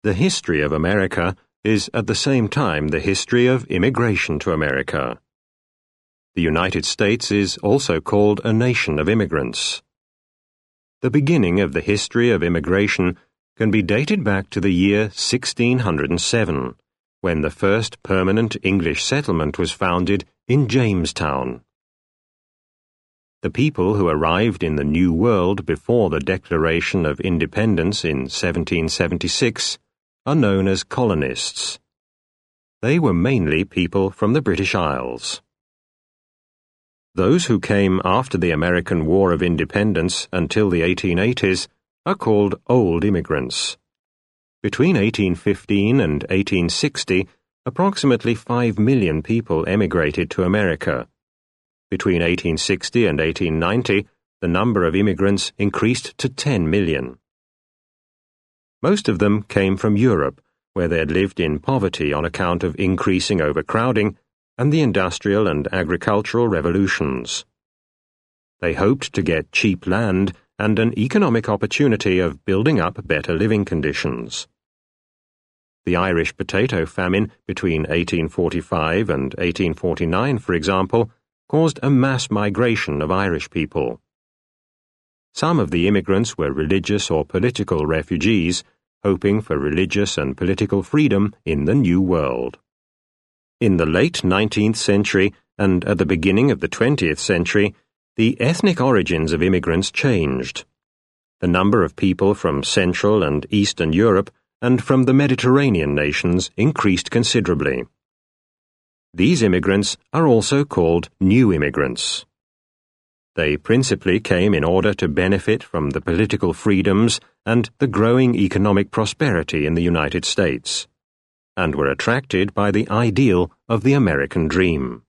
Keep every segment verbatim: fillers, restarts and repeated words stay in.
The history of America is at the same time the history of immigration to America. The United States is also called a nation of immigrants. The beginning of the history of immigration can be dated back to the year sixteen hundred seven, when the first permanent English settlement was founded in Jamestown. The people who arrived in the New World before the Declaration of Independence in seventeen seventy-six are known as colonists. They were mainly people from the British Isles. Those who came after the American War of Independence until the eighteen eighties are called old immigrants. Between eighteen fifteen and eighteen sixty, approximately five million people emigrated to America. Between eighteen sixty and eighteen ninety, the number of immigrants increased to ten million. Most of them came from Europe, where they had lived in poverty on account of increasing overcrowding and the industrial and agricultural revolutions. They hoped to get cheap land and an economic opportunity of building up better living conditions. The Irish potato famine between eighteen forty-five and eighteen forty-nine, for example, caused a mass migration of Irish people. Some of the immigrants were religious or political refugees, hoping for religious and political freedom in the New World. In the late nineteenth century and at the beginning of the twentieth century, the ethnic origins of immigrants changed. The number of people from Central and Eastern Europe and from the Mediterranean nations increased considerably. These immigrants are also called new immigrants. They principally came in order to benefit from the political freedoms and the growing economic prosperity in the United States, and were attracted by the ideal of the American dream.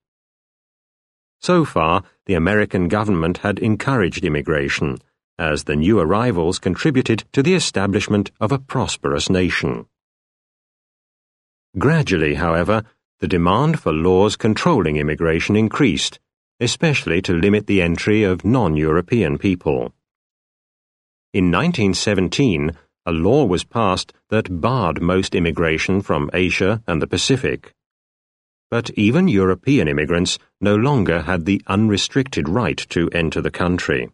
So far, the American government had encouraged immigration, as the new arrivals contributed to the establishment of a prosperous nation. Gradually, however, the demand for laws controlling immigration increased, especially to limit the entry of non-European people. In nineteen seventeen, a law was passed that barred most immigration from Asia and the Pacific. But even European immigrants no longer had the unrestricted right to enter the country.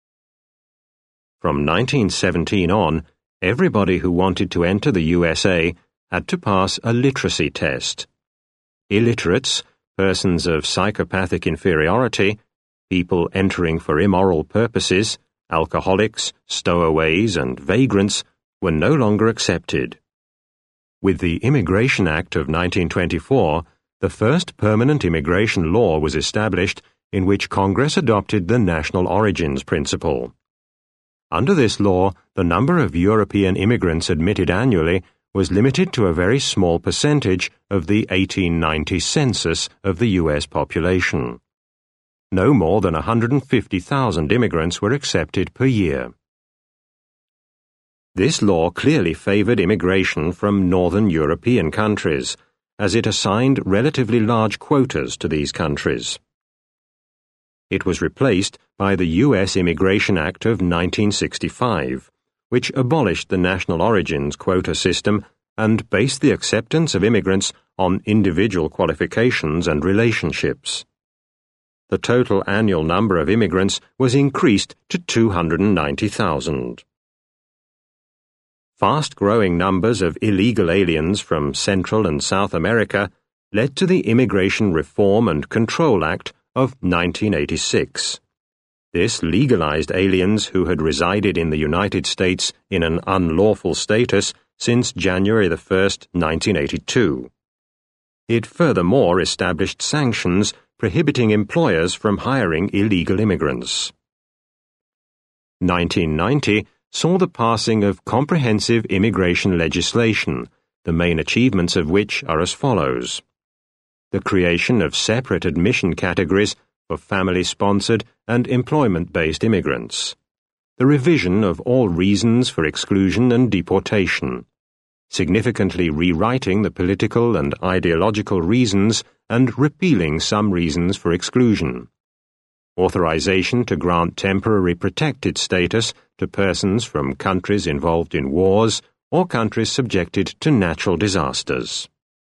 From nineteen seventeen on, everybody who wanted to enter the U S A had to pass a literacy test. Illiterates, persons of psychopathic inferiority, people entering for immoral purposes, alcoholics, stowaways, and vagrants were no longer accepted. With the Immigration Act of nineteen twenty-four, the first permanent immigration law was established in which Congress adopted the national origins principle. Under this law, the number of European immigrants admitted annually was limited to a very small percentage of the eighteen ninety census of the U S population. No more than one hundred fifty thousand immigrants were accepted per year. This law clearly favored immigration from northern European countries, as it assigned relatively large quotas to these countries. It was replaced by the U S Immigration Act of nineteen sixty-five, which abolished the national origins quota system and based the acceptance of immigrants on individual qualifications and relationships. The total annual number of immigrants was increased to two hundred ninety thousand. Fast-growing numbers of illegal aliens from Central and South America led to the Immigration Reform and Control Act of nineteen eighty-six. This legalized aliens who had resided in the United States in an unlawful status since January the first, nineteen eighty-two. It furthermore established sanctions prohibiting employers from hiring illegal immigrants. nineteen ninety saw the passing of comprehensive immigration legislation, the main achievements of which are as follows: the creation of separate admission categories for family-sponsored and employment-based immigrants, the revision of all reasons for exclusion and deportation, significantly rewriting the political and ideological reasons and repealing some reasons for exclusion, authorization to grant temporary protected status to persons from countries involved in wars or countries subjected to natural disasters.